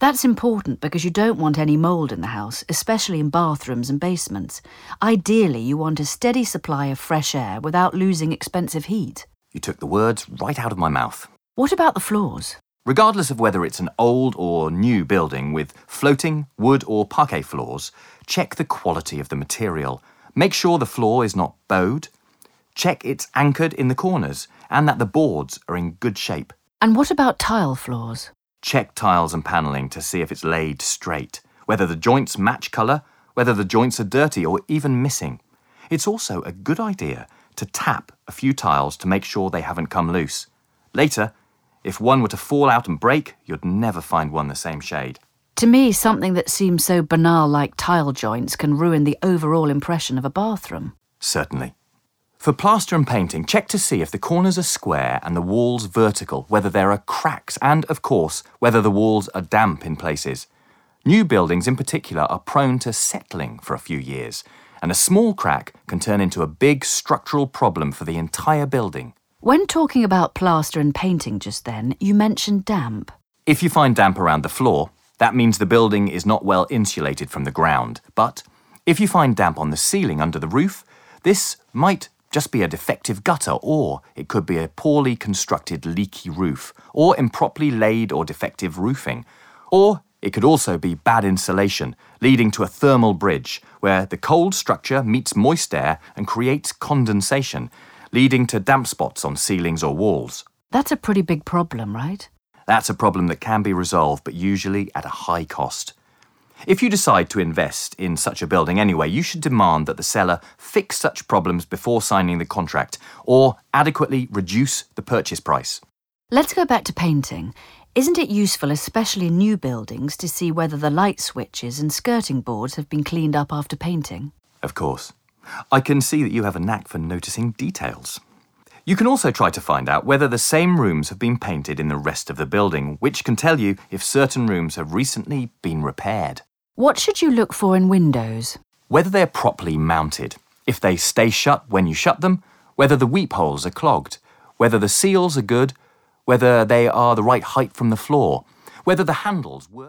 That's important because you don't want any mould in the house, especially in bathrooms and basements. Ideally, you want a steady supply of fresh air without losing expensive heat. You took the words right out of my mouth. What about the floors? Regardless of whether it's an old or new building with floating, wood or parquet floors, check the quality of the material. Make sure the floor is not bowed. Check it's anchored in the corners and that the boards are in good shape. And what about tile floors? Check tiles and panelling to see if it's laid straight, whether the joints match colour, whether the joints are dirty or even missing. It's also a good idea to tap a few tiles to make sure they haven't come loose. Later, if one were to fall out and break, you'd never find one the same shade. To me, something that seems so banal like tile joints can ruin the overall impression of a bathroom. Certainly. For plaster and painting, check to see if the corners are square and the walls vertical, whether there are cracks, and, of course, whether the walls are damp in places. New buildings in particular are prone to settling for a few years, and a small crack can turn into a big structural problem for the entire building. When talking about plaster and painting just then, you mentioned damp. If you find damp around the floor, that means the building is not well insulated from the ground. But if you find damp on the ceiling under the roof, this might just be a defective gutter, or it could be a poorly constructed leaky roof, or improperly laid or defective roofing. Or it could also be bad insulation, leading to a thermal bridge, where the cold structure meets moist air and creates condensation, leading to damp spots on ceilings or walls. That's a pretty big problem, right? That's a problem that can be resolved, but usually at a high cost. If you decide to invest in such a building anyway, you should demand that the seller fix such problems before signing the contract, or adequately reduce the purchase price. Let's go back to painting. Isn't it useful, especially in new buildings, to see whether the light switches and skirting boards have been cleaned up after painting? Of course. I can see that you have a knack for noticing details. You can also try to find out whether the same rooms have been painted in the rest of the building, which can tell you if certain rooms have recently been repaired. What should you look for in windows? Whether they're properly mounted, if they stay shut when you shut them, whether the weep holes are clogged, whether the seals are good, whether they are the right height from the floor, whether the handles work.